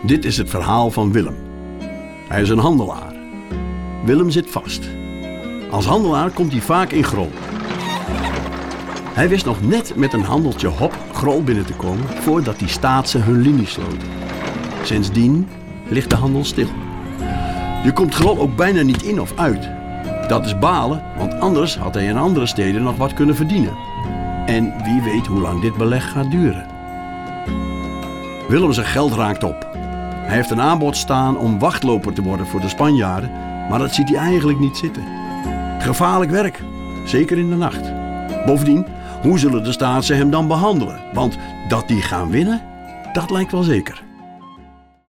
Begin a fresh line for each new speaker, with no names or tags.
Dit is het verhaal van Willem. Hij is een handelaar. Willem zit vast. Als handelaar komt hij vaak in Grol. Hij wist nog net met een handeltje hop Grol binnen te komen voordat die Staatsen hun linie sloten. Sindsdien ligt de handel stil. Je komt Grol ook bijna niet in of uit. Dat is balen, want anders had hij in andere steden nog wat kunnen verdienen. En wie weet hoe lang dit beleg gaat duren. Willem zijn geld raakt op. Hij heeft een aanbod staan om wachtloper te worden voor de Spanjaarden, maar dat ziet hij eigenlijk niet zitten. Gevaarlijk werk, zeker in de nacht. Bovendien, hoe zullen de Staatsen hem dan behandelen? Want dat die gaan winnen, dat lijkt wel zeker.